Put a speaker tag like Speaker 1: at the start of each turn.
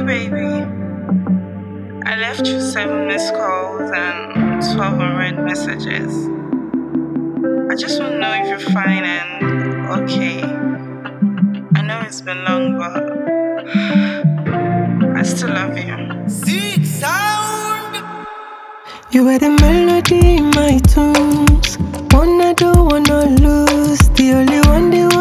Speaker 1: baby. I left you 7 missed calls and 12 unread messages. I just want to know if you're fine and okay. I know it's been long, but I still love you.
Speaker 2: Sick sound.
Speaker 3: You were the melody in my tunes. One I don't wanna lose. The only one